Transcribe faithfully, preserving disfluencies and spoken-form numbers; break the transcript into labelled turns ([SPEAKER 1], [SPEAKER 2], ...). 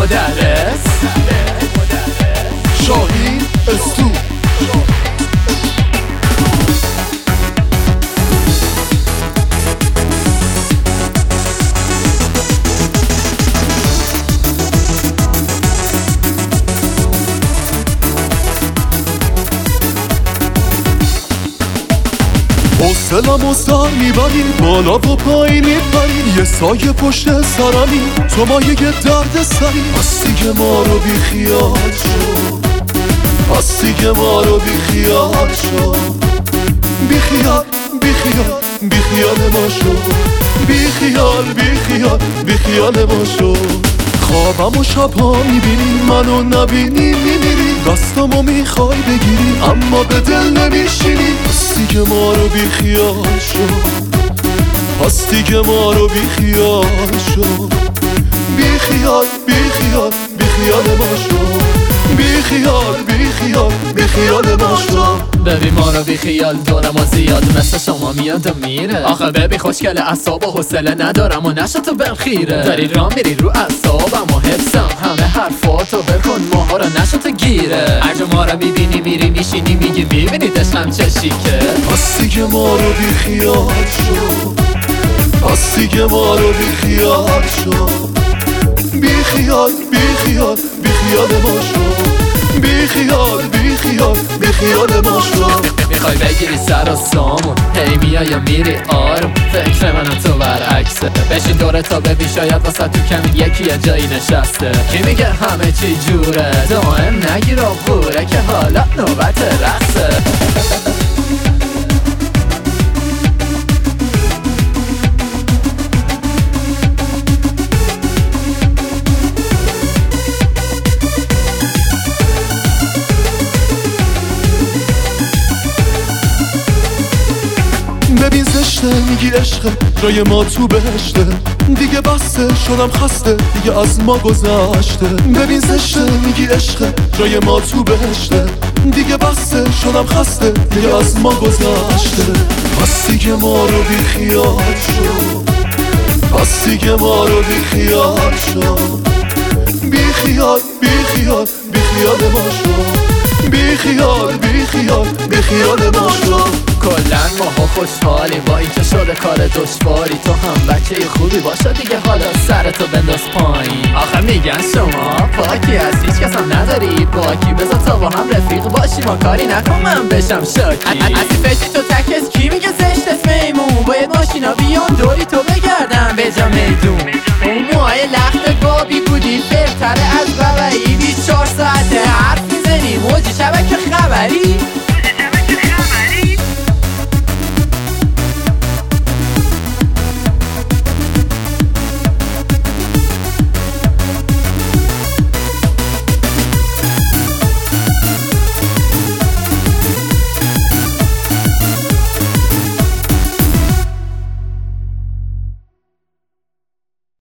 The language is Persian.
[SPEAKER 1] مدرس
[SPEAKER 2] شاهین استو حوصله‌مو سر میبری بالا و پایین میپری، یه سایه پشت سرمی تو مایه درد سری. پس دیگه ما رو بی خیال شو، پس دیگه ما رو بی خیال شو، بی خیال بی خیال بی خیال ما شو، بی خیال بی خیال بی خیال ما شو. خوابم و شبها میبینی منو نبینی میمیری، دستامو میخوای بگیری اما به دل نمیشینی. پس دیگه ما رو بی خیال شو، پس دیگه ما رو بی خیال شو، بی خیال بی خیال بی خیال ما شو، بی خیال بی خیال بی خیال ما شو.
[SPEAKER 1] ببین ما رو بی خیال دارم و زیاد مثل شما میاد و میره. آخه ببین خوشگل اعصاب و حوصله ندارم و نشد و بهم خیره. داری راه میری رو اعصابم و حفظم همه حرفاتو بکن ماها رو نشد و گیره. اگه ما رو میبینی میری میشینی میگی میبینی دشم چه شیکه.
[SPEAKER 2] پس دیگه ما رو بی خیال شو، پس دیگه ما رو بی خیال شو، بی خیال بی خیال بی خیال ما شو، بی خیال بی خیال بی خیال ما شو.
[SPEAKER 1] میخوای بگیری سر و سامون هی میای یا میری آروم، فکر من و تو برعکسه. بشین دوره تا ببین شاید واسه تو کمی یکی یه جایی نشسته. کی میگه همه چی جوره دائم نگیر و بوره که حالا نوبت رقصه.
[SPEAKER 2] ببین زشته میگی عشقه جای ما تو بهشته، دیگه بسته شدم خسته دیگه از ما گذشته. ببین زشته میگی عشقه جای ما تو بهشته، دیگه بسته شدم خسته دیگه از ما گذشته. پس دیگه ما رو بی خیال شو، پس دیگه ما رو بی خیال شو، بی خیال بی خیال بی خیال ما شو، بی خیال بی خیال بی خیال ما شو.
[SPEAKER 1] کلن ماها خوشحالیم با این که شده کار دشواری. تو هم بچه خوبی باشه دیگه حالا سرتو بنداز پایین. آخه میگن شما پاکی از هیچ کس هم نداری باکی، بذار تا با هم رفیق باشی ما کاری نکن من بشم شاکی. از این فشی تو تکس کی میگه زشتت میمون، باید ماشینا بیان دوری تو بگردن به جا میدون. اون موهای لخت بابی بودی بهتره از